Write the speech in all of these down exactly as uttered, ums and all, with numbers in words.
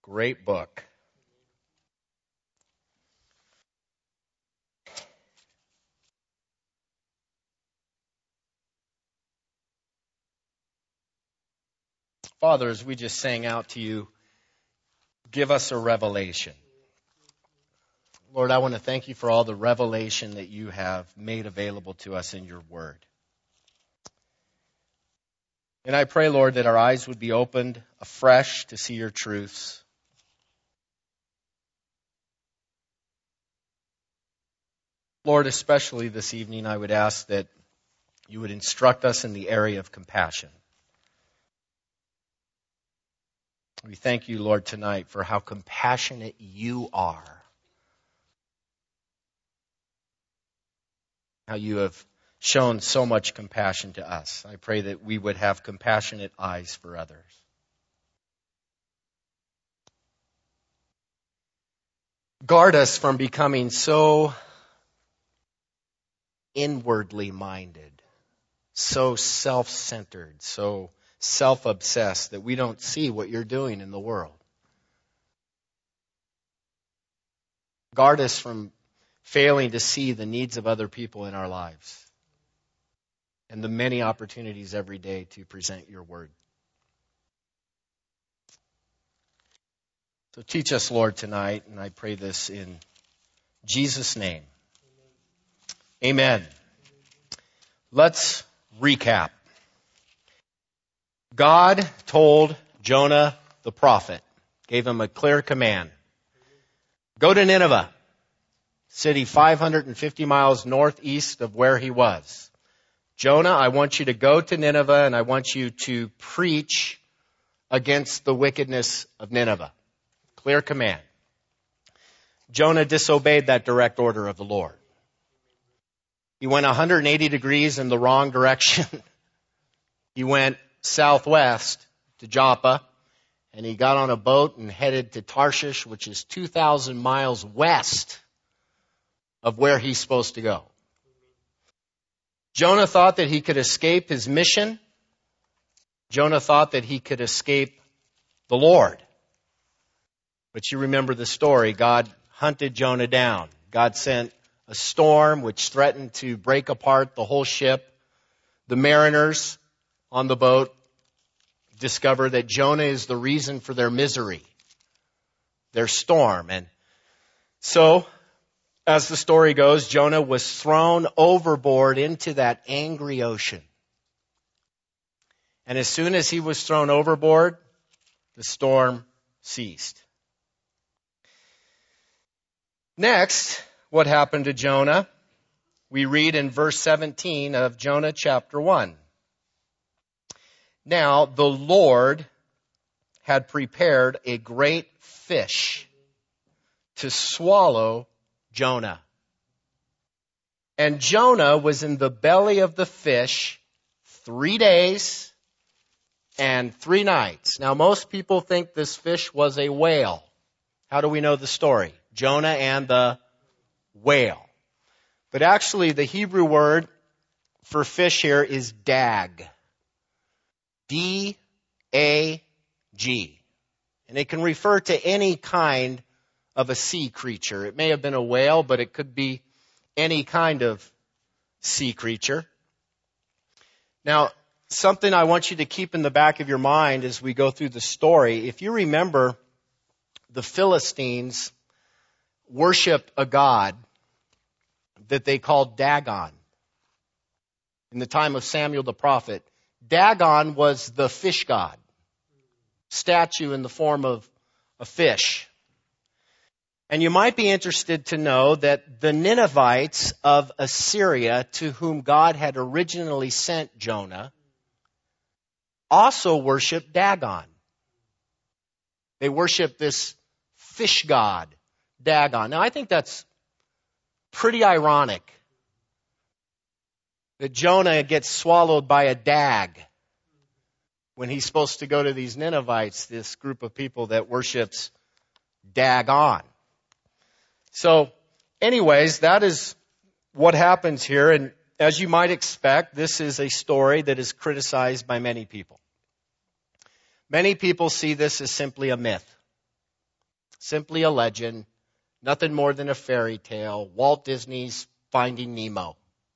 Great book. Father, as we just sang out to you, give us a revelation. Lord, I want to thank you for all the revelation that you have made available to us in your word. And I pray, Lord, that our eyes would be opened afresh to see your truths. Lord, especially this evening, I would ask that you would instruct us in the area of compassion. We thank you, Lord, tonight for how compassionate you are. How you have shown so much compassion to us. I pray that we would have compassionate eyes for others. Guard us from becoming so inwardly minded, so self-centered, so self-obsessed that we don't see what you're doing in the world. Guard us from failing to see the needs of other people in our lives and the many opportunities every day to present your word. So teach us, Lord, tonight, and I pray this in Jesus' name. Amen. Let's recap. God told Jonah the prophet, gave him a clear command. Go to Nineveh, city five hundred fifty miles northeast of where he was. Jonah, I want you to go to Nineveh and I want you to preach against the wickedness of Nineveh. Clear command. Jonah disobeyed that direct order of the Lord. He went one hundred eighty degrees in the wrong direction. He went southwest to Joppa, and he got on a boat and headed to Tarshish, which is two thousand miles west of where he's supposed to go. Jonah thought that he could escape his mission. Jonah thought that he could escape the Lord. But you remember the story. God hunted Jonah down. God sent a storm which threatened to break apart the whole ship. The mariners on the boat discover that Jonah is the reason for their misery, their storm. And so, as the story goes, Jonah was thrown overboard into that angry ocean. And as soon as he was thrown overboard, the storm ceased. Next, what happened to Jonah? We read in verse seventeen of Jonah chapter one. Now, the Lord had prepared a great fish to swallow Jonah. And Jonah was in the belly of the fish three days and three nights. Now, most people think this fish was a whale. How do we know the story? Jonah and the whale. But actually, the Hebrew word for fish here is dag. D A G. And it can refer to any kind of a sea creature. It may have been a whale, but it could be any kind of sea creature. Now, something I want you to keep in the back of your mind as we go through the story. If you remember, the Philistines worshiped a god that they called Dagon. In the time of Samuel the prophet, Dagon was the fish god, statue in the form of a fish. And you might be interested to know that the Ninevites of Assyria, to whom God had originally sent Jonah, also worshiped Dagon. They worshiped this fish god, Dagon. Now, I think that's pretty ironic that Jonah gets swallowed by a dag when he's supposed to go to these Ninevites, this group of people that worships Dagon. So, anyways, that is what happens here. And as you might expect, this is a story that is criticized by many people. Many people see this as simply a myth. Simply a legend, nothing more than a fairy tale. Walt Disney's Finding Nemo.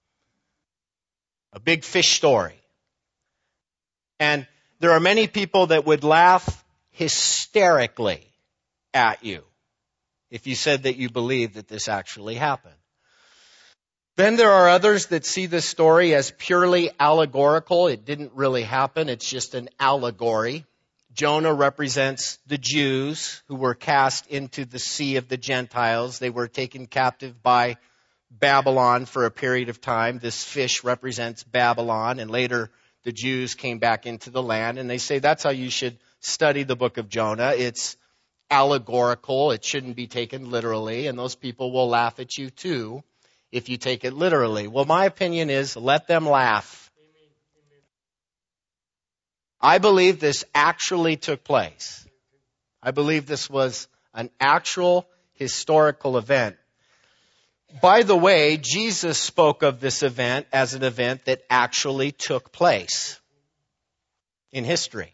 A big fish story. And there are many people that would laugh hysterically at you if you said that you believe that this actually happened. Then there are others that see this story as purely allegorical. It didn't really happen. It's just an allegory. Jonah represents the Jews who were cast into the sea of the Gentiles. They were taken captive by Babylon for a period of time. This fish represents Babylon, and later the Jews came back into the land, and they say that's how you should study the book of Jonah. It's allegorical. It shouldn't be taken literally, and those people will laugh at you too if you take it literally. Well, my opinion is let them laugh. I believe this actually took place. I believe this was an actual historical event. By the way, Jesus spoke of this event as an event that actually took place in history.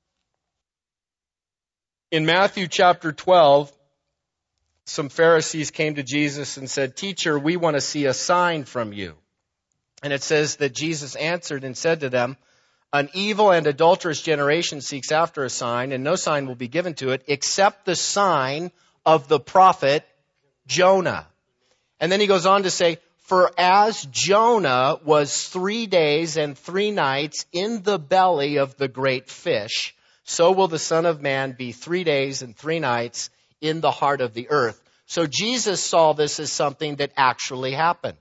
In Matthew chapter twelve, some Pharisees came to Jesus and said, "Teacher, we want to see a sign from you." And it says that Jesus answered and said to them, "An evil and adulterous generation seeks after a sign, and no sign will be given to it except the sign of the prophet Jonah." And then he goes on to say, "For as Jonah was three days and three nights in the belly of the great fish, so will the Son of Man be three days and three nights in the heart of the earth." So Jesus saw this as something that actually happened.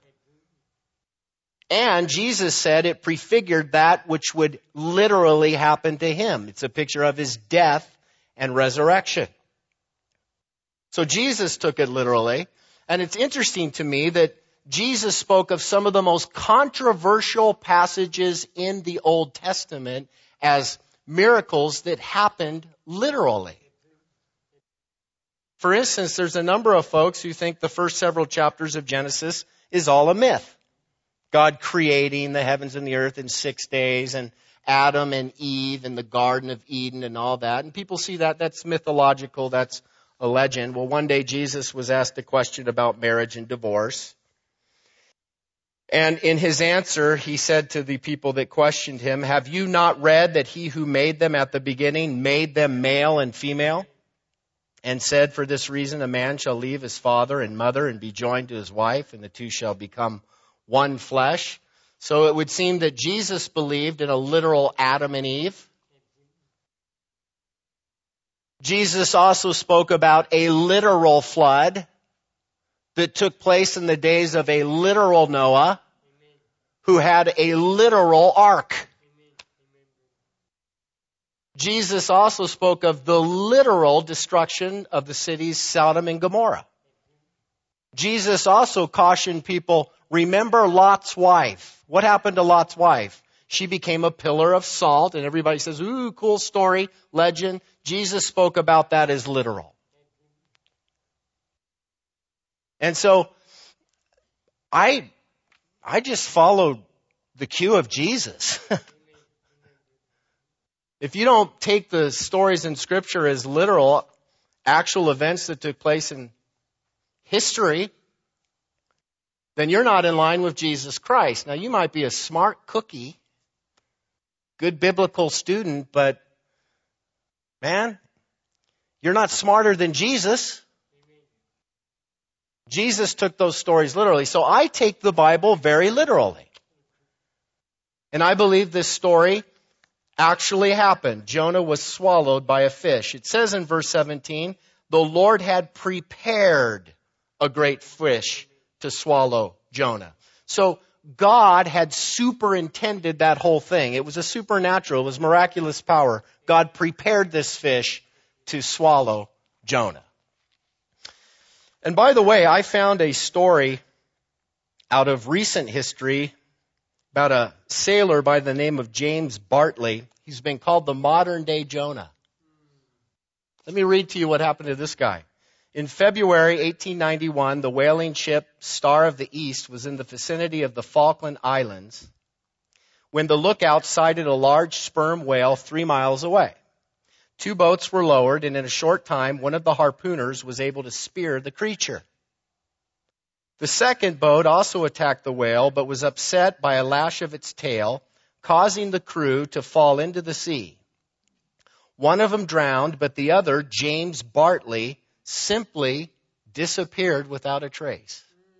And Jesus said it prefigured that which would literally happen to him. It's a picture of his death and resurrection. So Jesus took it literally. And it's interesting to me that Jesus spoke of some of the most controversial passages in the Old Testament as miracles that happened literally. For instance, there's a number of folks who think the first several chapters of Genesis is all a myth. God creating the heavens and the earth in six days, and Adam and Eve in the Garden of Eden and all that. And people see that, that's mythological, that's a legend. Well, one day Jesus was asked a question about marriage and divorce. And in his answer, he said to the people that questioned him, "Have you not read that he who made them at the beginning made them male and female? And said, for this reason, a man shall leave his father and mother and be joined to his wife, and the two shall become one flesh." So it would seem that Jesus believed in a literal Adam and Eve. Jesus also spoke about a literal flood that took place in the days of a literal Noah who had a literal ark. Jesus also spoke of the literal destruction of the cities Sodom and Gomorrah. Jesus also cautioned people, remember Lot's wife. What happened to Lot's wife? She became a pillar of salt, and everybody says, ooh, cool story, legend. Jesus spoke about that as literal. And so, I, I just followed the cue of Jesus. If you don't take the stories in Scripture as literal, actual events that took place in history, then you're not in line with Jesus Christ. Now, you might be a smart cookie, good biblical student, but man, you're not smarter than Jesus. Jesus took those stories literally. So I take the Bible very literally. And I believe this story actually happened. Jonah was swallowed by a fish. It says in verse seventeen, the Lord had prepared a great fish to swallow Jonah. So God had superintended that whole thing. It was a supernatural, it was miraculous power. God prepared this fish to swallow Jonah. And by the way, I found a story out of recent history about a sailor by the name of James Bartley. He's been called the modern day Jonah. Let me read to you what happened to this guy. In February eighteen ninety-one, the whaling ship Star of the East was in the vicinity of the Falkland Islands when the lookout sighted a large sperm whale three miles away. Two boats were lowered, and in a short time, one of the harpooners was able to spear the creature. The second boat also attacked the whale, but was upset by a lash of its tail, causing the crew to fall into the sea. One of them drowned, but the other, James Bartley, simply disappeared without a trace.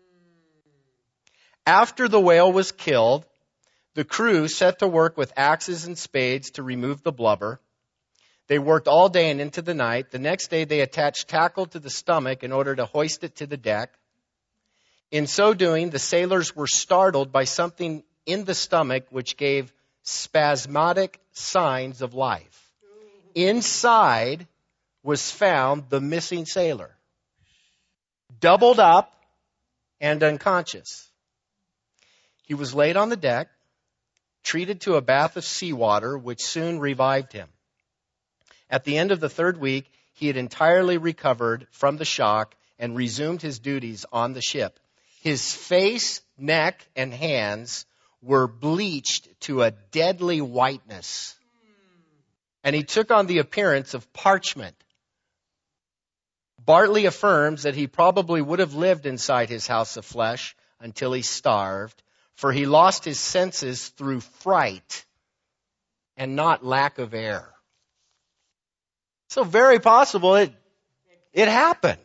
After the whale was killed, the crew set to work with axes and spades to remove the blubber. They worked all day and into the night. The next day they attached tackle to the stomach in order to hoist it to the deck. In so doing, the sailors were startled by something in the stomach which gave spasmodic signs of life. Inside was found the missing sailor, doubled up and unconscious. He was laid on the deck, treated to a bath of seawater, which soon revived him. At the end of the third week, he had entirely recovered from the shock and resumed his duties on the ship. His face, neck, and hands were bleached to a deadly whiteness, and he took on the appearance of parchment. Bartley affirms that he probably would have lived inside his house of flesh until he starved, for he lost his senses through fright and not lack of air. So very possible it, it happened.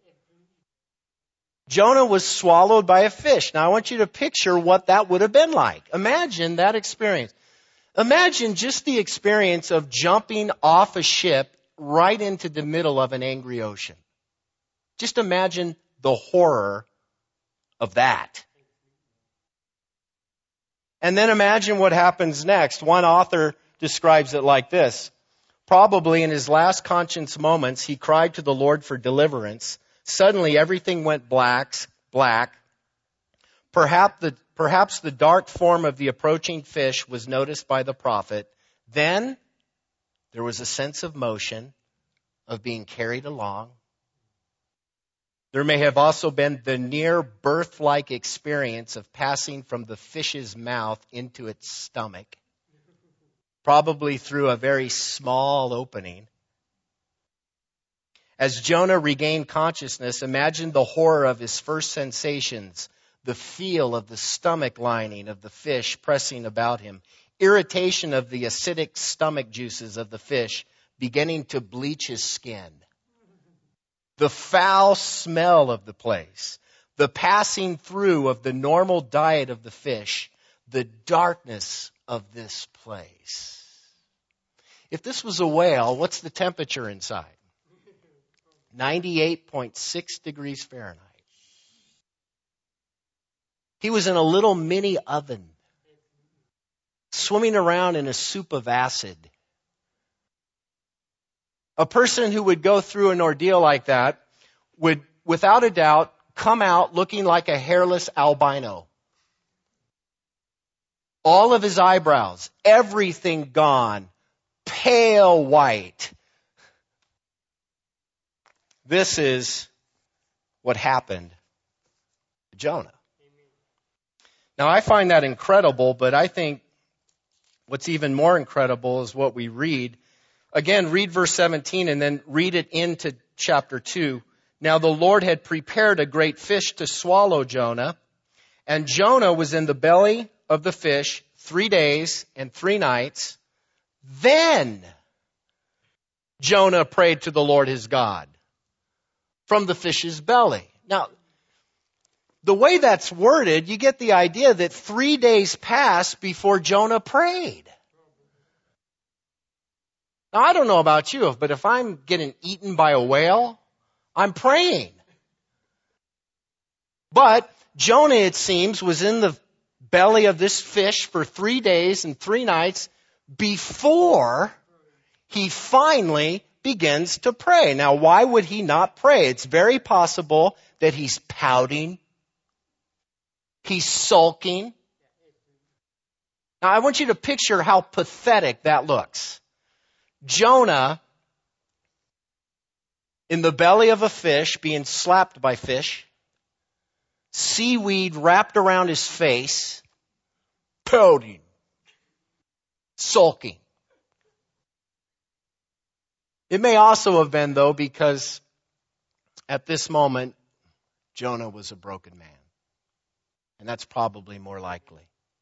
Jonah was swallowed by a fish. Now I want you to picture what that would have been like. Imagine that experience. Imagine just the experience of jumping off a ship right into the middle of an angry ocean. Just imagine the horror of that. And then imagine what happens next. One author describes it like this. Probably in his last conscious moments, he cried to the Lord for deliverance. Suddenly everything went black, black. Perhaps the, perhaps the dark form of the approaching fish was noticed by the prophet. Then there was a sense of motion, of being carried along. There may have also been the near birth-like experience of passing from the fish's mouth into its stomach, probably through a very small opening. As Jonah regained consciousness, imagine the horror of his first sensations, the feel of the stomach lining of the fish pressing about him, irritation of the acidic stomach juices of the fish beginning to bleach his skin, the foul smell of the place, the passing through of the normal diet of the fish, the darkness of this place. If this was a whale, what's the temperature inside? ninety-eight point six degrees Fahrenheit. He was in a little mini oven, swimming around in a soup of acid. A person who would go through an ordeal like that would, without a doubt, come out looking like a hairless albino. All of his eyebrows, everything gone, pale white. This is what happened to Jonah. Now, I find that incredible, but I think what's even more incredible is what we read. Again, read verse seventeen and then read it into chapter two. Now, the Lord had prepared a great fish to swallow Jonah, and Jonah was in the belly of the fish three days and three nights. Then Jonah prayed to the Lord his God from the fish's belly. Now, the way that's worded, you get the idea that three days passed before Jonah prayed. Now, I don't know about you, but if I'm getting eaten by a whale, I'm praying. But Jonah, it seems, was in the belly of this fish for three days and three nights before he finally begins to pray. Now, why would he not pray? It's very possible that he's pouting. He's sulking. Now, I want you to picture how pathetic that looks. Jonah in the belly of a fish, being slapped by fish, seaweed wrapped around his face, pouting, sulking. It may also have been, though, because at this moment, Jonah was a broken man. And that's probably more likely.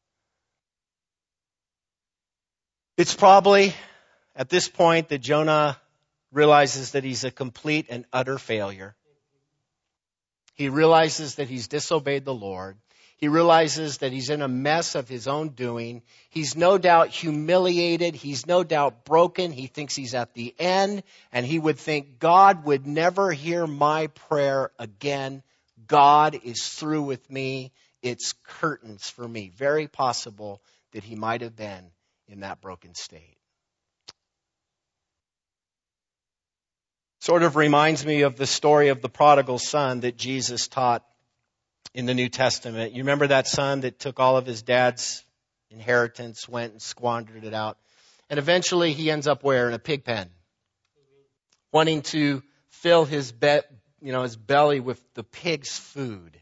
It's probably at this point that Jonah realizes that he's a complete and utter failure. He realizes that he's disobeyed the Lord. He realizes that he's in a mess of his own doing. He's no doubt humiliated. He's no doubt broken. He thinks he's at the end, and he would think God would never hear my prayer again. God is through with me. It's curtains for me. Very possible that he might have been in that broken state. Sort of reminds me of the story of the prodigal son that Jesus taught in the New Testament. You remember that son that took all of his dad's inheritance, went and squandered it out. And eventually he ends up where? In a pig pen. Wanting to fill his be- you know, his belly with the pig's food.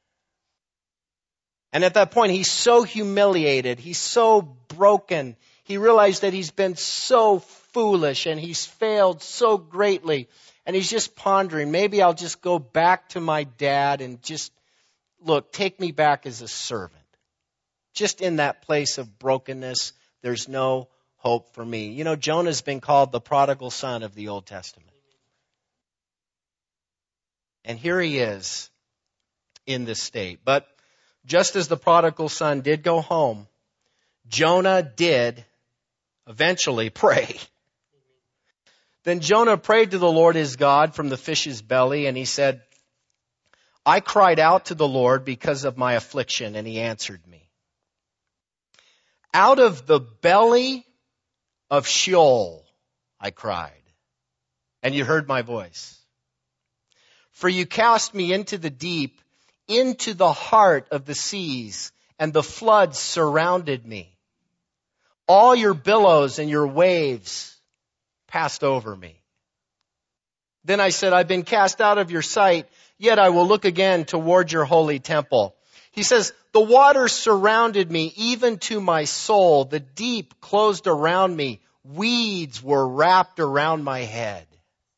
And at that point, he's so humiliated. He's so broken. He realized that he's been so foolish and he's failed so greatly. And he's just pondering, maybe I'll just go back to my dad and just, look, take me back as a servant. Just in that place of brokenness, there's no hope for me. You know, Jonah's been called the prodigal son of the Old Testament. And here he is in this state. But just as the prodigal son did go home, Jonah did eventually pray. Then Jonah prayed to the Lord his God from the fish's belly, and he said, I cried out to the Lord because of my affliction, and he answered me. Out of the belly of Sheol, I cried, and you heard my voice. For you cast me into the deep, into the heart of the seas, and the floods surrounded me. All your billows and your waves passed over me. Then I said, I've been cast out of your sight, yet I will look again toward your holy temple. He says, the waters surrounded me, even to my soul. The deep closed around me. Weeds were wrapped around my head.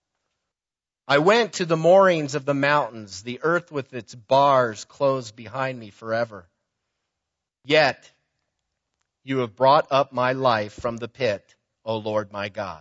I went to the moorings of the mountains. The earth with its bars closed behind me forever. Yet you have brought up my life from the pit, O Lord my God.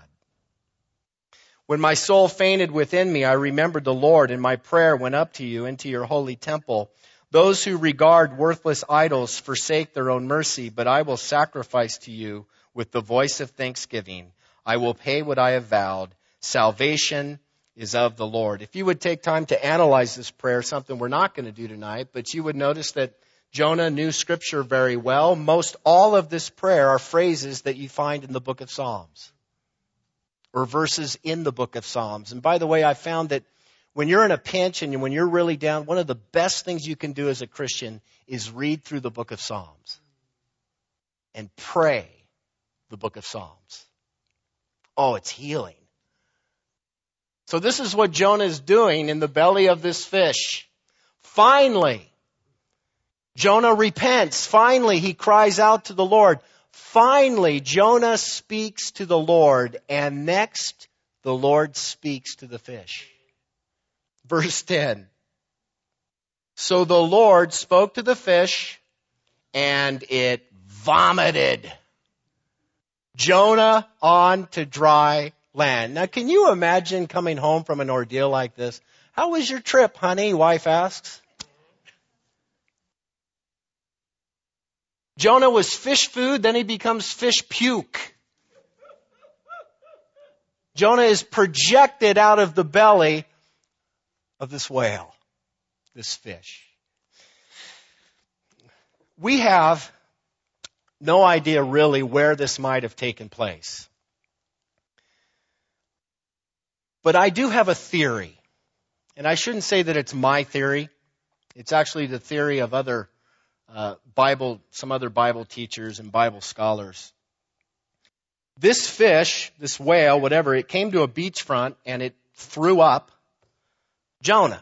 When my soul fainted within me, I remembered the Lord, and my prayer went up to you into your holy temple. Those who regard worthless idols forsake their own mercy, but I will sacrifice to you with the voice of thanksgiving. I will pay what I have vowed. Salvation is of the Lord. If you would take time to analyze this prayer, something we're not going to do tonight, but you would notice that Jonah knew Scripture very well. Most all of this prayer are phrases that you find in the book of Psalms, or verses in the book of Psalms. And by the way, I found that when you're in a pinch and when you're really down, one of the best things you can do as a Christian is read through the book of Psalms and pray the book of Psalms. Oh, it's healing. So this is what Jonah is doing in the belly of this fish. Finally, Jonah repents. Finally, he cries out to the Lord. Finally, Jonah speaks to the Lord, and next, the Lord speaks to the fish. Verse ten. So the Lord spoke to the fish, and it vomited Jonah onto dry land. Now, can you imagine coming home from an ordeal like this? How was your trip, honey? Wife asks. Jonah was fish food, then he becomes fish puke. Jonah is projected out of the belly of this whale, this fish. We have no idea really where this might have taken place. But I do have a theory. And I shouldn't say that it's my theory. It's actually the theory of other uh, Bible, some other Bible teachers and Bible scholars. This fish, this whale, whatever, it came to a beachfront and it threw up Jonah.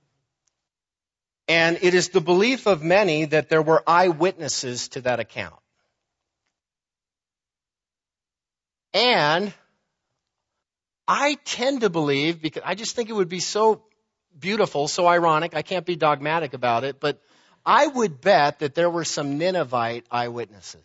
And it is the belief of many that there were eyewitnesses to that account. And I tend to believe, because I just think it would be so beautiful, so ironic, I can't be dogmatic about it, but I would bet that there were some Ninevite eyewitnesses.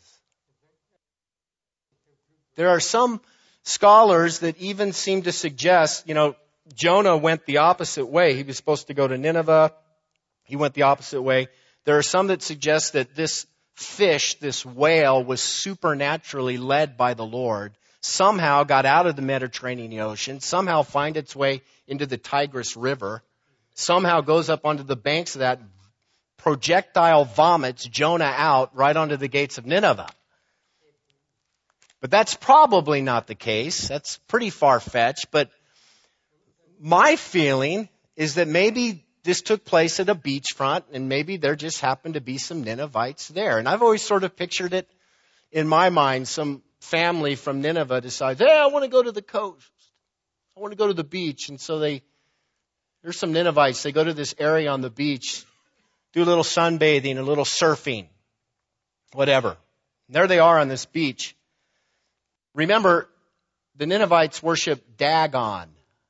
There are some scholars that even seem to suggest, you know, Jonah went the opposite way. He was supposed to go to Nineveh. He went the opposite way. There are some that suggest that this fish, this whale, was supernaturally led by the Lord, somehow got out of the Mediterranean Ocean, somehow find its way into the Tigris River, somehow goes up onto the banks of that, projectile vomits Jonah out right onto the gates of Nineveh. But that's probably not the case. That's pretty far-fetched. But my feeling is that maybe this took place at a beachfront, and maybe there just happened to be some Ninevites there. And I've always sort of pictured it in my mind. Some family from Nineveh decides, hey, I want to go to the coast. I want to go to the beach. And so they, there's some Ninevites. They go to this area on the beach, do a little sunbathing, a little surfing, whatever. And there they are on this beach. Remember, the Ninevites worship Dagon.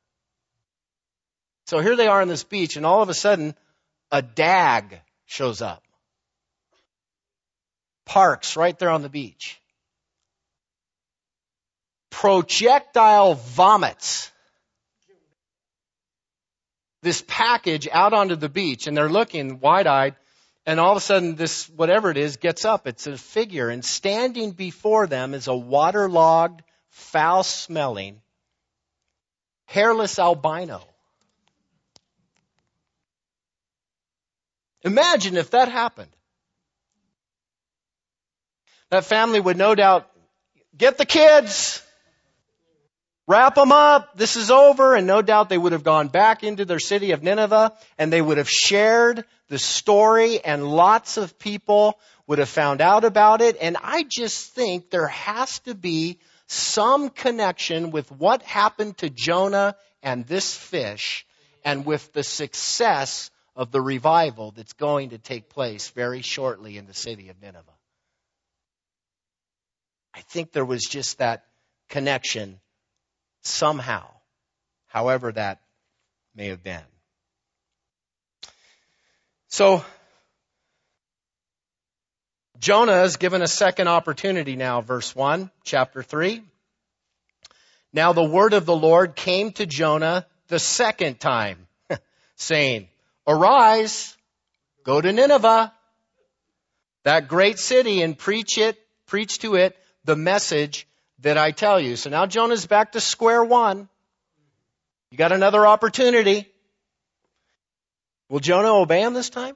So here they are on this beach, and all of a sudden, a dag shows up. Parks right there on the beach. Projectile vomits this package out onto the beach, and they're looking wide-eyed, and all of a sudden this, whatever it is, gets up. It's a figure, and standing before them is a waterlogged, foul-smelling, hairless albino. Imagine if that happened. That family would no doubt get the kids, wrap them up, this is over, and no doubt they would have gone back into their city of Nineveh, and they would have shared the story, and lots of people would have found out about it. And I just think there has to be some connection with what happened to Jonah and this fish, and with the success of the revival that's going to take place very shortly in the city of Nineveh. I think there was just that connection somehow, however that may have been. So, Jonah is given a second opportunity now, verse one, chapter three. Now the word of the Lord came to Jonah the second time, saying, arise, go to Nineveh, that great city, and preach it, preach to it the message that I tell you. So now Jonah's back to square one. You got another opportunity. Will Jonah obey him this time?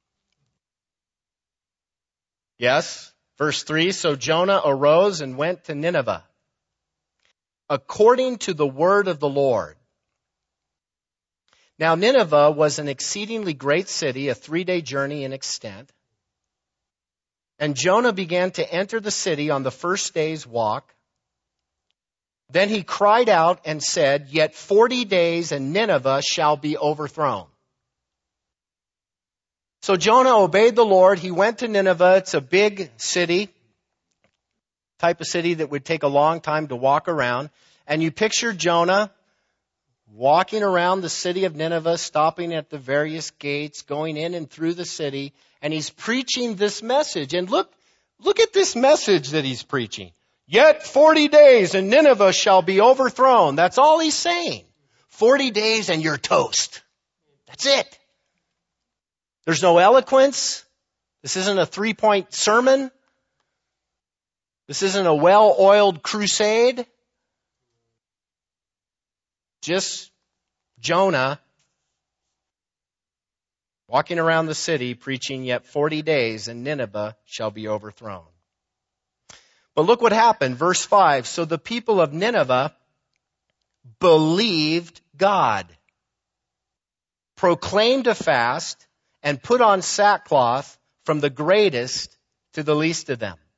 Yes. Verse three, so Jonah arose and went to Nineveh, according to the word of the Lord. Now Nineveh was an exceedingly great city, a three-day journey in extent. And Jonah began to enter the city on the first day's walk. Then he cried out and said, yet forty days and Nineveh shall be overthrown. So Jonah obeyed the Lord. He went to Nineveh. It's a big city, type of city that would take a long time to walk around. And you picture Jonah walking around the city of Nineveh, stopping at the various gates, going in and through the city, and he's preaching this message. And look, look at this message that he's preaching. Yet forty days and Nineveh shall be overthrown. That's all he's saying. Forty days and you're toast. That's it. There's no eloquence. This isn't a three-point sermon. This isn't a well-oiled crusade. Just Jonah walking around the city preaching, yet forty days and Nineveh shall be overthrown. But look what happened. Verse five. So the people of Nineveh believed God, proclaimed a fast, and put on sackcloth from the greatest to the least of them.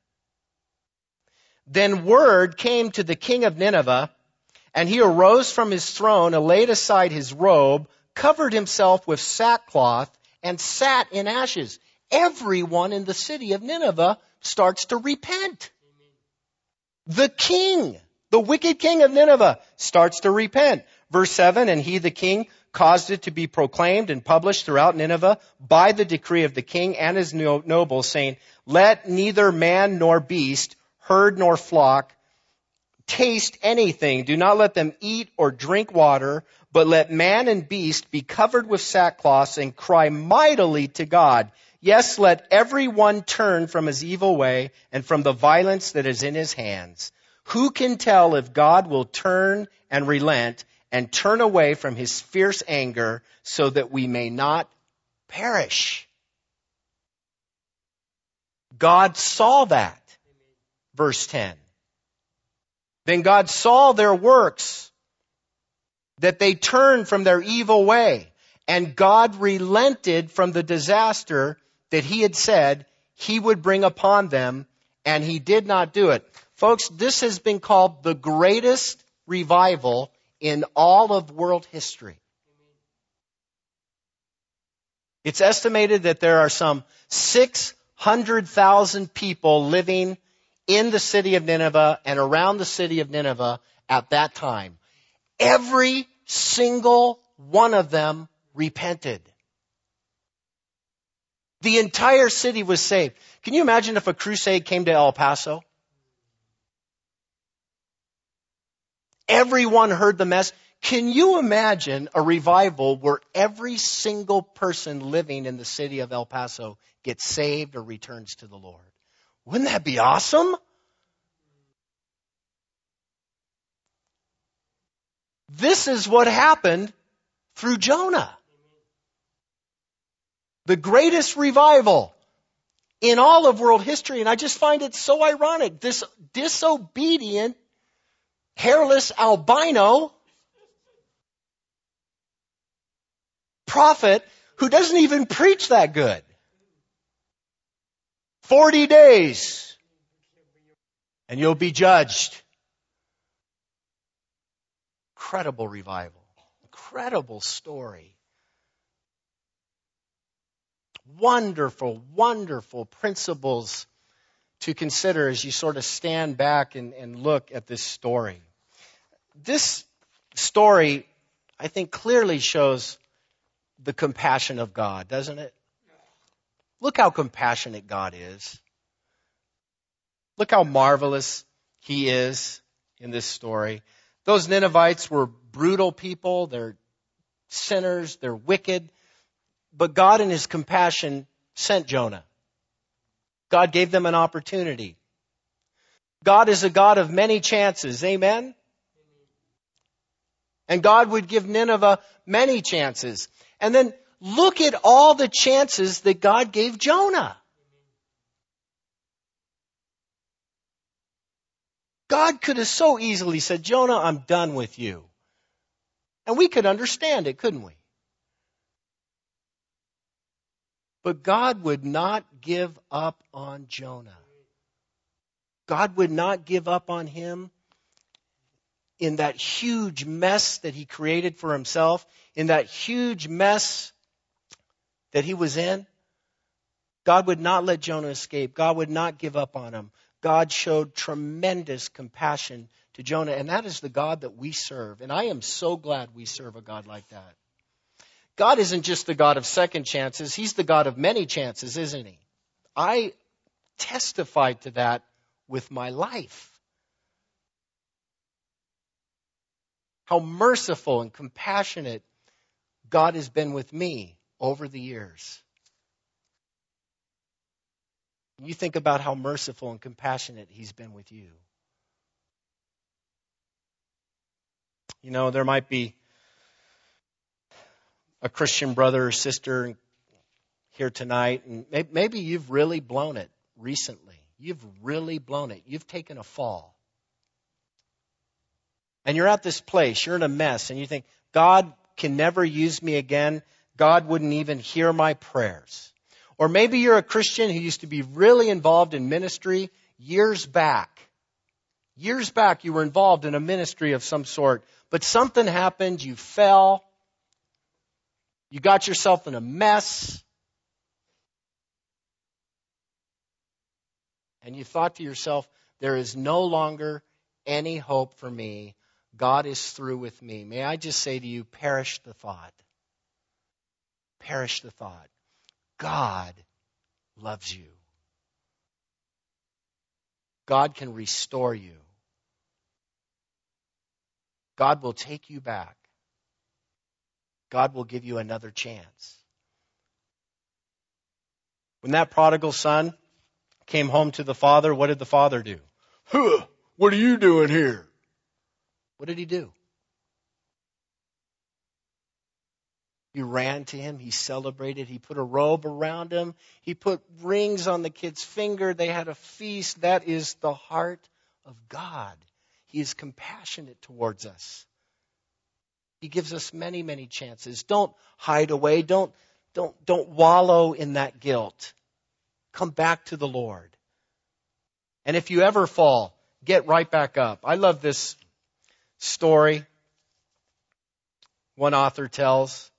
Then word came to the king of Nineveh, and he arose from his throne and laid aside his robe, covered himself with sackcloth, and sat in ashes. Everyone in the city of Nineveh starts to repent. The king The wicked king of Nineveh starts to repent. Verse seven, and he, the king, caused it to be proclaimed and published throughout Nineveh by the decree of the king and his nobles, saying, let neither man nor beast, herd nor flock, taste anything. Do not let them eat or drink water, but let man and beast be covered with sackcloths and cry mightily to God. Yes, let everyone turn from his evil way and from the violence that is in his hands. Who can tell if God will turn and relent and turn away from his fierce anger so that we may not perish? God saw that. Verse ten. Then God saw their works, that they turned from their evil way, and God relented from the disaster that he had said he would bring upon them, and he did not do it. Folks, this has been called the greatest revival in all of world history. It's estimated that there are some six hundred thousand people living in the city of Nineveh and around the city of Nineveh at that time. Every single one of them repented. The entire city was saved. Can you imagine if a crusade came to El Paso? Everyone heard the message. Can you imagine a revival where every single person living in the city of El Paso gets saved or returns to the Lord? Wouldn't that be awesome? This is what happened through Jonah. The greatest revival in all of world history. And I just find it so ironic. This disobedient, hairless albino prophet who doesn't even preach that good. Forty days and you'll be judged. Incredible revival. Incredible story. Wonderful, wonderful principles to consider as you sort of stand back and, and look at this story. This story, I think, clearly shows the compassion of God, doesn't it? Look how compassionate God is. Look how marvelous he is in this story. Those Ninevites were brutal people. They're sinners. They're wicked. But God in his compassion sent Jonah. God gave them an opportunity. God is a God of many chances. Amen? And God would give Nineveh many chances. And then look at all the chances that God gave Jonah. God could have so easily said, Jonah, I'm done with you. And we could understand it, couldn't we? But God would not give up on Jonah. God would not give up on him in that huge mess that he created for himself, in that huge mess that he was in. God would not let Jonah escape. God would not give up on him. God showed tremendous compassion to Jonah, and that is the God that we serve. And I am so glad we serve a God like that. God isn't just the God of second chances. He's the God of many chances, isn't he? I testify to that with my life. How merciful and compassionate God has been with me over the years. You think about how merciful and compassionate he's been with you. You know, there might be a Christian brother or sister here tonight, and maybe you've really blown it recently. You've really blown it. You've taken a fall. And you're at this place, you're in a mess, and you think, God can never use me again. God wouldn't even hear my prayers. Or maybe you're a Christian who used to be really involved in ministry years back. Years back you were involved in a ministry of some sort, but something happened, you fell, you got yourself in a mess, and you thought to yourself, there is no longer any hope for me. God is through with me. May I just say to you, perish the thought. Perish the thought. God loves you. God can restore you. God will take you back. God will give you another chance. When that prodigal son came home to the father, what did the father do? Huh, what are you doing here? What did he do? He ran to him. He celebrated. He put a robe around him. He put rings on the kid's finger. They had a feast. That is the heart of God. He is compassionate towards us. He gives us many, many chances. Don't hide away. Don't, don't, don't wallow in that guilt. Come back to the Lord. And if you ever fall, get right back up. I love this story one author tells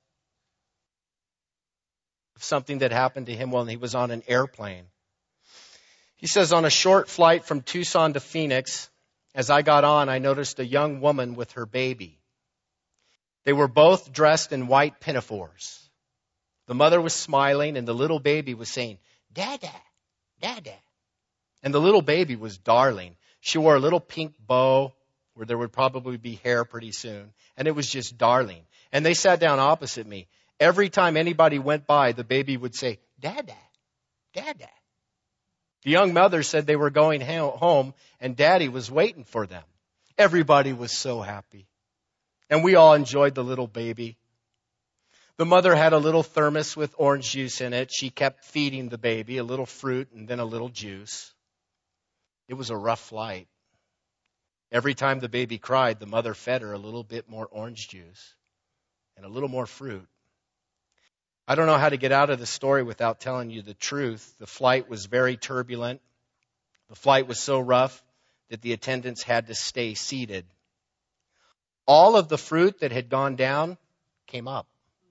of something that happened to him when he was on an airplane. He says, on a short flight from Tucson to Phoenix, as I got on, I noticed a young woman with her baby. They were both dressed in white pinafores. The mother was smiling, and the little baby was saying, Dada, Dada. And the little baby was darling. She wore a little pink bow where there would probably be hair pretty soon. And it was just darling. And they sat down opposite me. Every time anybody went by, the baby would say, Dada, Dada. The young mother said they were going home, and Daddy was waiting for them. Everybody was so happy. And we all enjoyed the little baby. The mother had a little thermos with orange juice in it. She kept feeding the baby a little fruit and then a little juice. It was a rough flight. Every time the baby cried, the mother fed her a little bit more orange juice and a little more fruit. I don't know how to get out of the story without telling you the truth. The flight was very turbulent. The flight was so rough that the attendants had to stay seated. All of the fruit that had gone down came up.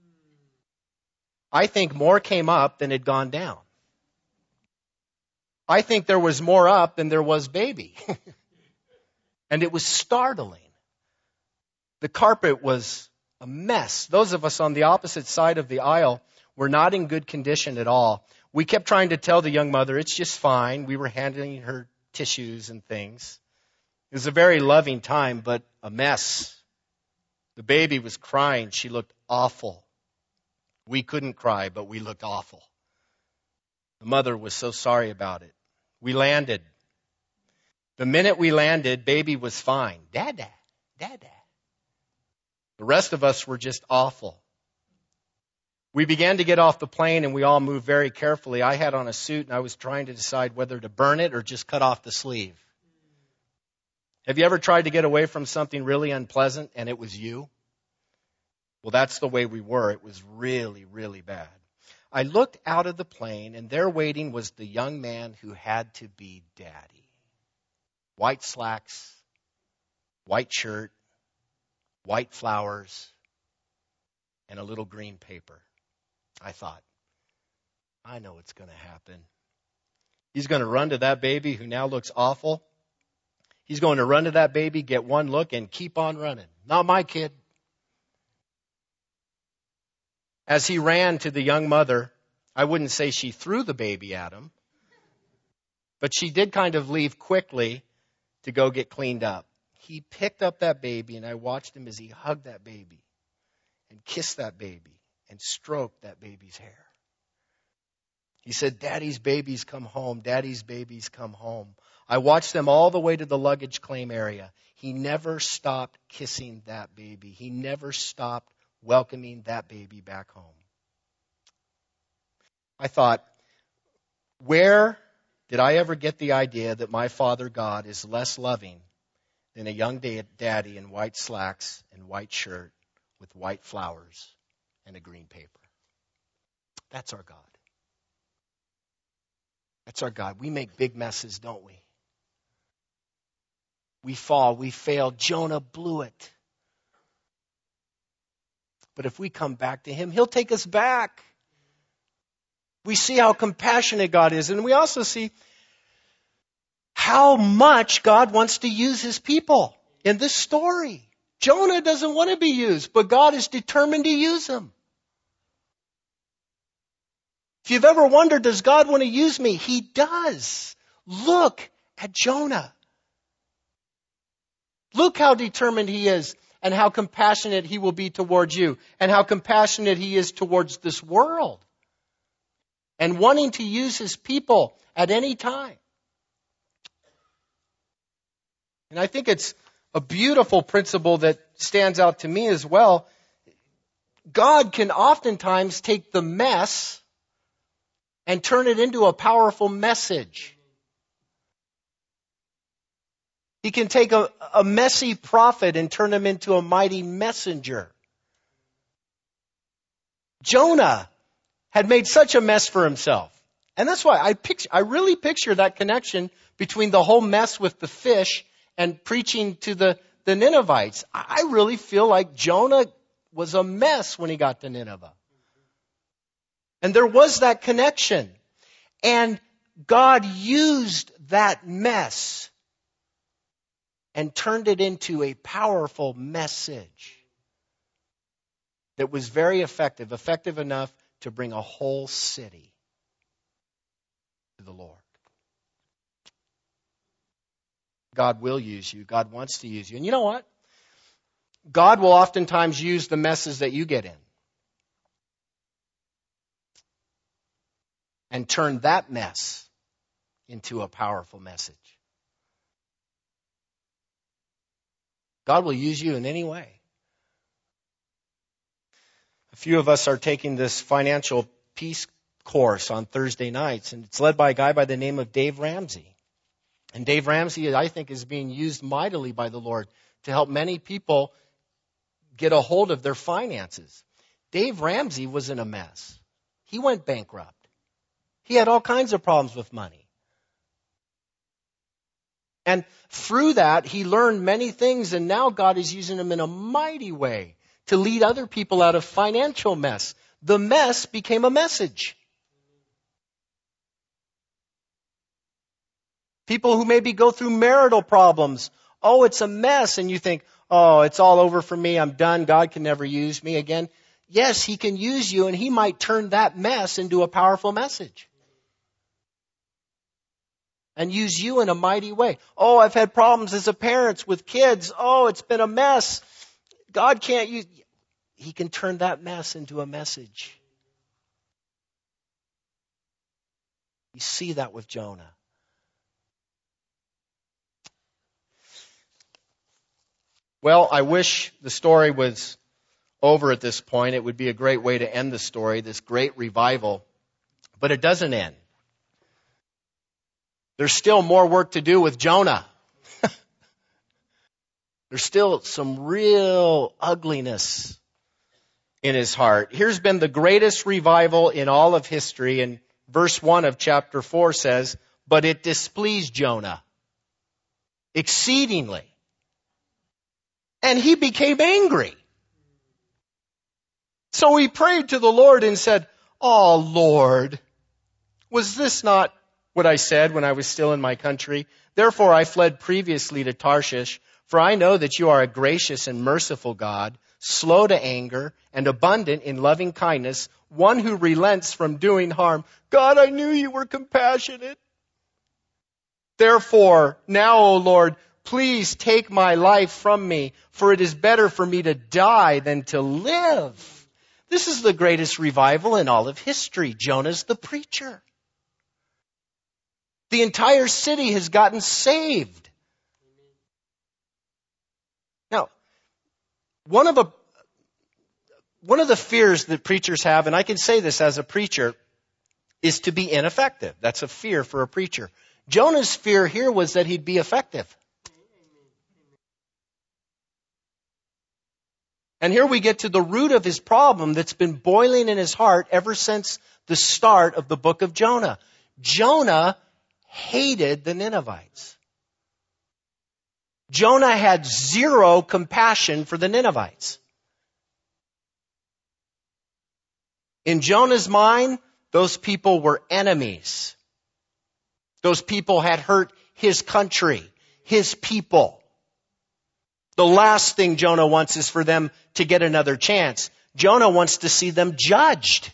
I think more came up than had gone down. I think there was more up than there was baby. And it was startling. The carpet was a mess. Those of us on the opposite side of the aisle were not in good condition at all. We kept trying to tell the young mother, it's just fine. We were handing her tissues and things. It was a very loving time, but a mess. The baby was crying. She looked awful. We couldn't cry, but we looked awful. The mother was so sorry about it. We landed. The minute we landed, baby was fine. Dada, Dada. The rest of us were just awful. We began to get off the plane, and we all moved very carefully. I had on a suit, and I was trying to decide whether to burn it or just cut off the sleeve. Have you ever tried to get away from something really unpleasant and it was you? Well, that's the way we were. It was really, really bad. I looked out of the plane, and there waiting was the young man who had to be Daddy. White slacks, white shirt, white flowers, and a little green paper. I thought, I know what's going to happen. He's going to run to that baby who now looks awful. He's going to run to that baby, get one look, and keep on running. Not my kid. As he ran to the young mother, I wouldn't say she threw the baby at him, but she did kind of leave quickly to go get cleaned up. He picked up that baby, and I watched him as he hugged that baby and kissed that baby and stroked that baby's hair. He said, Daddy's babies come home. Daddy's babies come home. I watched them all the way to the luggage claim area. He never stopped kissing that baby. He never stopped welcoming that baby back home. I thought, where did I ever get the idea that my Father God is less loving than a young daddy in white slacks and white shirt with white flowers and a green paper? That's our God. That's our God. We make big messes, don't we? We fall, we fail. Jonah blew it. But if we come back to him, he'll take us back. We see how compassionate God is. And we also see how much God wants to use his people in this story. Jonah doesn't want to be used, but God is determined to use him. If you've ever wondered, does God want to use me? He does. Look at Jonah. Look how determined he is and how compassionate he will be towards you and how compassionate he is towards this world and wanting to use his people at any time. And I think it's a beautiful principle that stands out to me as well. God can oftentimes take the mess and turn it into a powerful message. He can take a, a messy prophet and turn him into a mighty messenger. Jonah had made such a mess for himself. And that's why I picture, I really picture that connection between the whole mess with the fish and preaching to the, the Ninevites. I really feel like Jonah was a mess when he got to Nineveh. And there was that connection. And God used that mess and turned it into a powerful message that was very effective, effective enough to bring a whole city to the Lord. God will use you. God wants to use you. And you know what? God will oftentimes use the messes that you get in and turn that mess into a powerful message. God will use you in any way. A few of us are taking this financial peace course on Thursday nights, and it's led by a guy by the name of Dave Ramsey. And Dave Ramsey, I think, is being used mightily by the Lord to help many people get a hold of their finances. Dave Ramsey was in a mess. He went bankrupt. He had all kinds of problems with money. And through that, he learned many things, and now God is using him in a mighty way to lead other people out of financial mess. The mess became a message. People who maybe go through marital problems. Oh, it's a mess. And you think, oh, it's all over for me. I'm done. God can never use me again. Yes, he can use you, and he might turn that mess into a powerful message. And use you in a mighty way. Oh, I've had problems as a parent with kids. Oh, it's been a mess. God can't use... He can turn that mess into a message. You see that with Jonah. Well, I wish the story was over at this point. It would be a great way to end the story, this great revival. But it doesn't end. There's still more work to do with Jonah. There's still some real ugliness in his heart. Here's been the greatest revival in all of history. And verse one of chapter four says, but it displeased Jonah exceedingly. And he became angry. So he prayed to the Lord and said, oh, Lord, was this not what I said when I was still in my country? Therefore I fled previously to Tarshish, for I know that you are a gracious and merciful God, slow to anger and abundant in loving kindness, one who relents from doing harm. God, I knew you were compassionate. Therefore, now, O Lord, please take my life from me, for it is better for me to die than to live. This is the greatest revival in all of history. Jonah's the preacher. The entire city has gotten saved. Now, one of, a, one of the fears that preachers have, and I can say this as a preacher, is to be ineffective. That's a fear for a preacher. Jonah's fear here was that he'd be effective. And here we get to the root of his problem that's been boiling in his heart ever since the start of the book of Jonah. Jonah hated the Ninevites. Jonah had zero compassion for the Ninevites. In Jonah's mind, those people were enemies. Those people had hurt his country, his people. The last thing Jonah wants is for them to get another chance. Jonah wants to see them judged.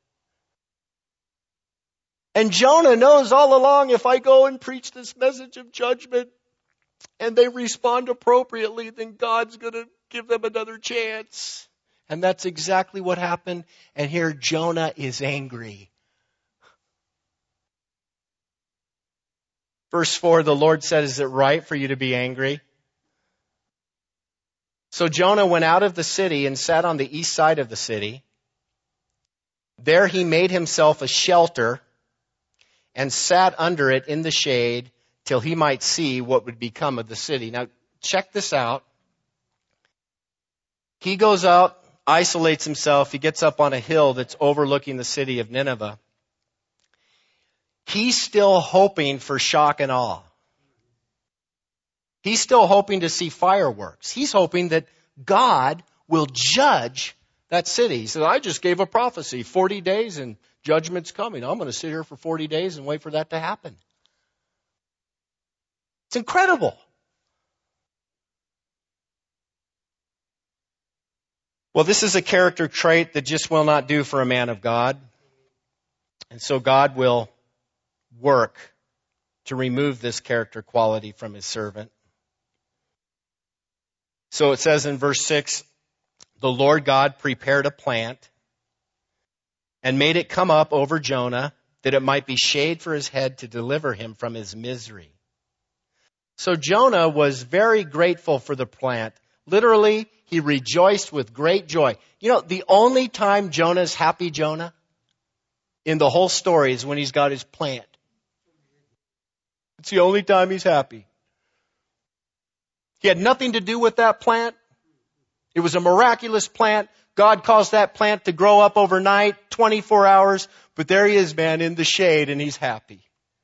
And Jonah knows all along, if I go and preach this message of judgment and they respond appropriately, then God's going to give them another chance. And that's exactly what happened. And here Jonah is angry. Verse four, the Lord said, is it right for you to be angry? So Jonah went out of the city and sat on the east side of the city. There he made himself a shelter and sat under it in the shade till he might see what would become of the city. Now, check this out. He goes out, isolates himself. He gets up on a hill that's overlooking the city of Nineveh. He's still hoping for shock and awe. He's still hoping to see fireworks. He's hoping that God will judge that city. He said, I just gave a prophecy, forty days and judgment's coming. I'm going to sit here for forty days and wait for that to happen. It's incredible. Well, this is a character trait that just will not do for a man of God. And so God will work to remove this character quality from his servant. So it says in verse six, the Lord God prepared a plant and made it come up over Jonah that it might be shade for his head to deliver him from his misery. So Jonah was very grateful for the plant. Literally, he rejoiced with great joy. You know, the only time Jonah's happy, Jonah, in the whole story is when he's got his plant. It's the only time he's happy. He had nothing to do with that plant. It was a miraculous plant. God caused that plant to grow up overnight, twenty-four hours. But there he is, man, in the shade, and he's happy.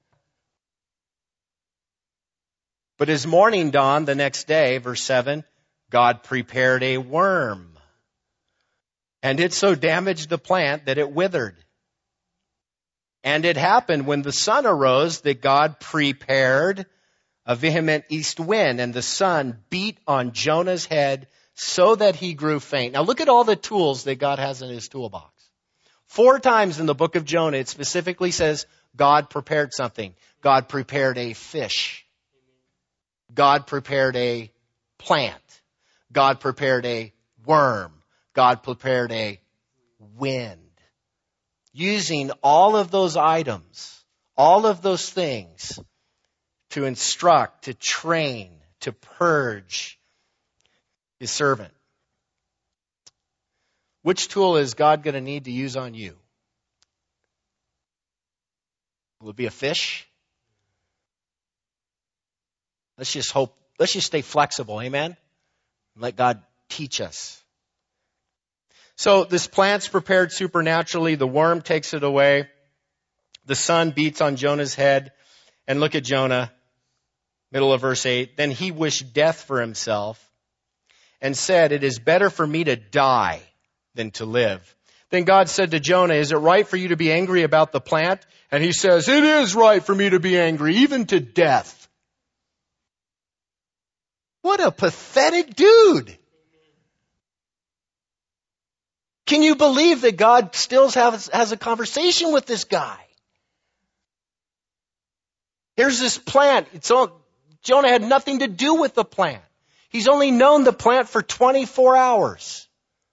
But as morning dawned the next day, verse seven, God prepared a worm. And it so damaged the plant that it withered. And it happened when the sun arose that God prepared a vehement east wind, and the sun beat on Jonah's head so that he grew faint. Now look at all the tools that God has in his toolbox. Four times in the book of Jonah, it specifically says God prepared something. God prepared a fish. God prepared a plant. God prepared a worm. God prepared a wind. Using all of those items, all of those things to instruct, to train, to purge his servant. Which tool is God going to need to use on you? Will it be a fish? Let's just hope, let's just stay flexible, amen? Let God teach us. So this plant's prepared supernaturally. The worm takes it away. The sun beats on Jonah's head. And look at Jonah, middle of verse eight. Then he wished death for himself and said, it is better for me to die than to live. Then God said to Jonah, is it right for you to be angry about the plant? And he says, it is right for me to be angry, even to death. What a pathetic dude. Can you believe that God still has, has a conversation with this guy? Here's this plant. It's all, Jonah had nothing to do with the plant. He's only known the plant for twenty-four hours.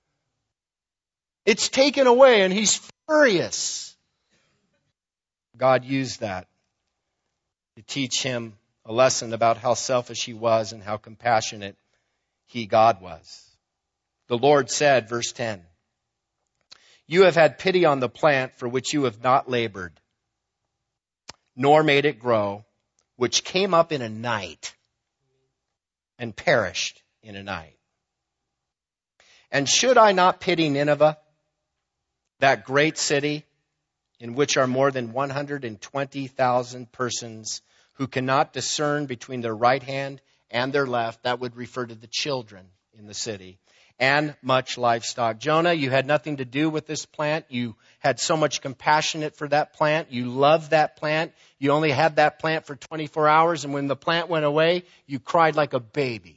It's taken away and he's furious. God used that to teach him a lesson about how selfish he was and how compassionate he, God, was. The Lord said, verse ten, you have had pity on the plant for which you have not labored, nor made it grow, which came up in a night and perished in a night. And should I not pity Nineveh, that great city in which are more than one hundred twenty thousand persons who cannot discern between their right hand and their left? That would refer to the children in the city. and much livestock. Jonah, you had nothing to do with this plant. You had so much compassion for that plant. You loved that plant. You only had that plant for twenty-four hours, and when the plant went away, you cried like a baby.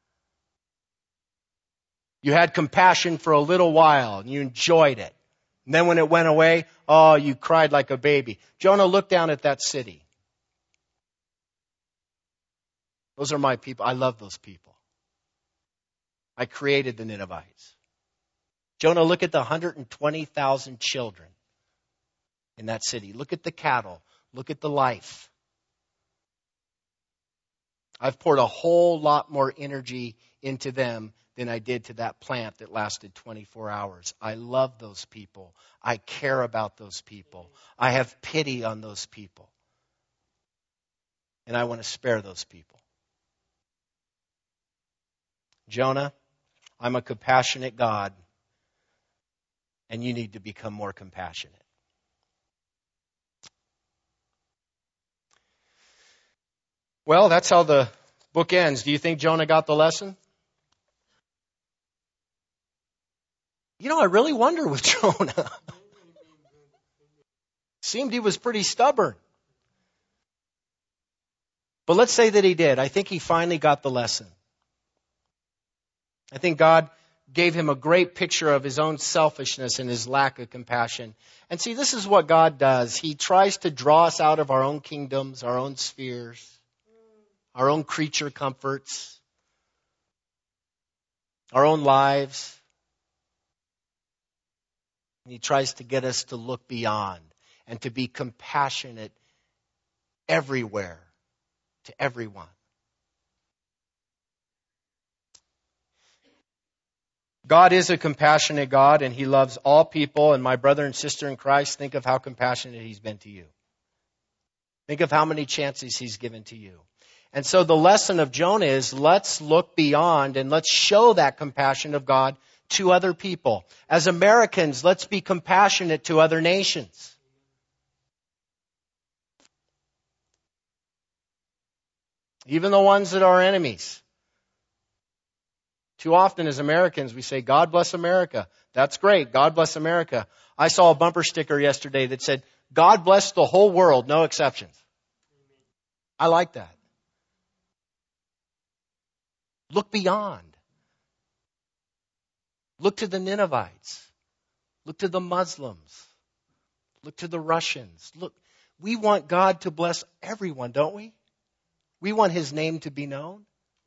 You had compassion for a little while, and you enjoyed it. And then when it went away, oh, you cried like a baby. Jonah, look down at that city. Those are my people. I love those people. I created the Ninevites. Jonah, look at the one hundred twenty thousand children in that city. Look at the cattle. Look at the life. I've poured a whole lot more energy into them than I did to that plant that lasted twenty-four hours. I love those people. I care about those people. I have pity on those people. And I want to spare those people. Jonah, I'm a compassionate God, and you need to become more compassionate. Well, that's how the book ends. Do you think Jonah got the lesson? You know, I really wonder with Jonah. Seemed he was pretty stubborn. But let's say that he did. I think he finally got the lesson. I think God gave him a great picture of his own selfishness and his lack of compassion. And see, this is what God does. He tries to draw us out of our own kingdoms, our own spheres, our own creature comforts, our own lives. And he tries to get us to look beyond and to be compassionate everywhere to everyone. God is a compassionate God, and He loves all people. And my brother and sister in Christ, think of how compassionate He's been to you. Think of how many chances He's given to you. And so the lesson of Jonah is, let's look beyond and let's show that compassion of God to other people. As Americans, let's be compassionate to other nations. Even the ones that are enemies. Too often as Americans, we say, God bless America. That's great. God bless America. I saw a bumper sticker yesterday that said, God bless the whole world, no exceptions. I like that. Look beyond. Look to the Ninevites. Look to the Muslims. Look to the Russians. Look, we want God to bless everyone, don't we? We want His name to be known.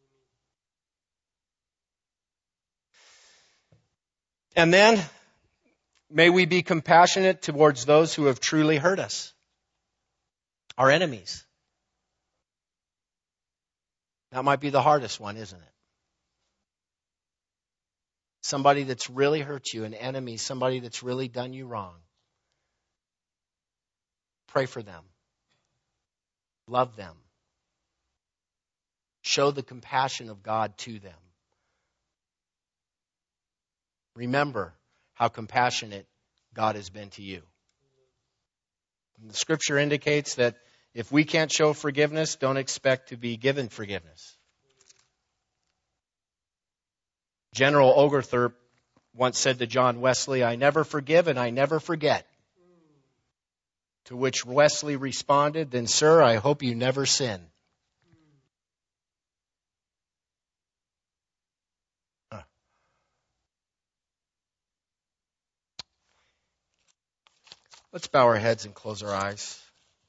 And then, may we be compassionate towards those who have truly hurt us. Our enemies. That might be the hardest one, isn't it? Somebody that's really hurt you, an enemy, somebody that's really done you wrong. Pray for them. Love them. Show the compassion of God to them. Remember how compassionate God has been to you. And the scripture indicates that if we can't show forgiveness, don't expect to be given forgiveness. General Oglethorpe once said to John Wesley, I never forgive and I never forget. To which Wesley responded, then, sir, I hope you never sin. Huh. Let's bow our heads and close our eyes.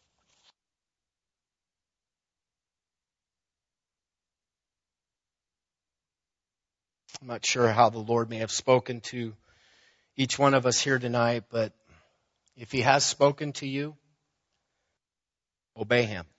I'm not sure how the Lord may have spoken to each one of us here tonight, but if He has spoken to you, obey Him.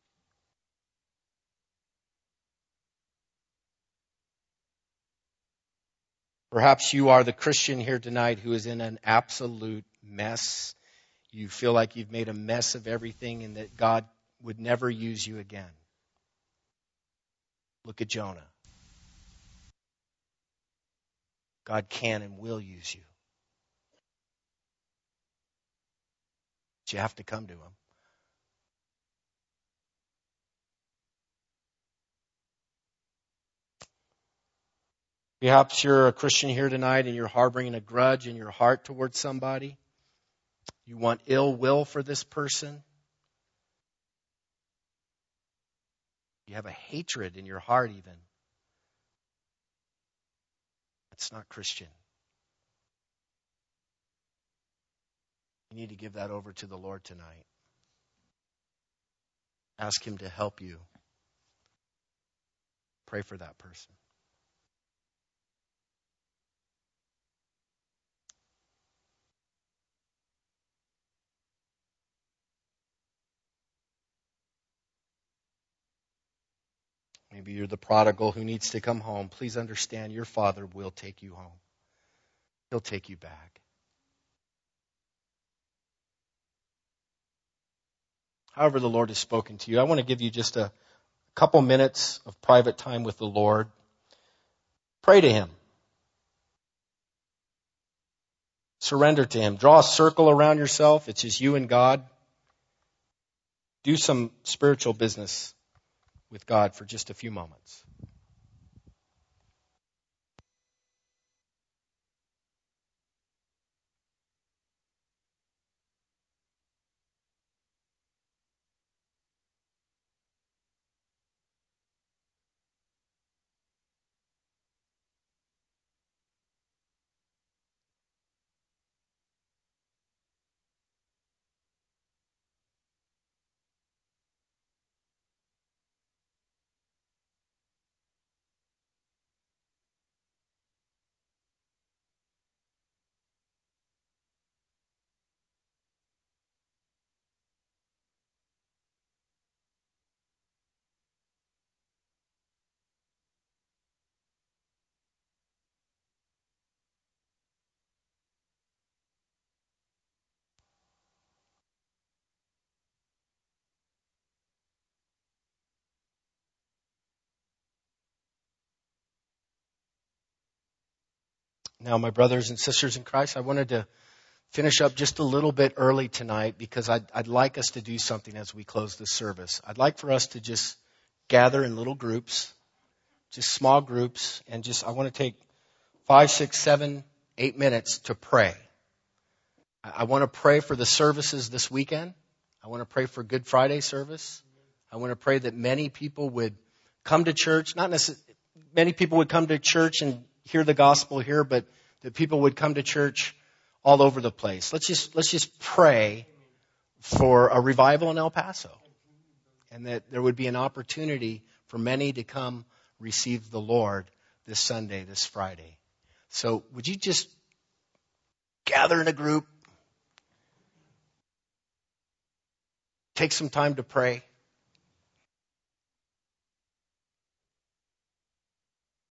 Perhaps you are the Christian here tonight who is in an absolute mess. You feel like you've made a mess of everything and that God would never use you again. Look at Jonah. God can and will use you. But you have to come to Him. Perhaps you're a Christian here tonight and you're harboring a grudge in your heart towards somebody. You want ill will for this person. You have a hatred in your heart even. That's not Christian. You need to give that over to the Lord tonight. Ask Him to help you. Pray for that person. Maybe you're the prodigal who needs to come home. Please understand, your Father will take you home. He'll take you back. However the Lord has spoken to you, I want to give you just a couple minutes of private time with the Lord. Pray to Him. Surrender to Him. Draw a circle around yourself. It's just you and God. Do some spiritual business with God for just a few moments. Now, my brothers and sisters in Christ, I wanted to finish up just a little bit early tonight because I'd, I'd like us to do something as we close this service. I'd like for us to just gather in little groups, just small groups, and just, I want to take five, six, seven, eight minutes to pray. I, I want to pray for the services this weekend. I want to pray for Good Friday service. I want to pray that many people would come to church, not necessarily, many people would come to church and hear the gospel here, but that people would come to church all over the place. Let's just let's just pray for a revival in El Paso, and that there would be an opportunity for many to come receive the Lord this Sunday, this Friday. So would you just gather in a group, take some time to pray?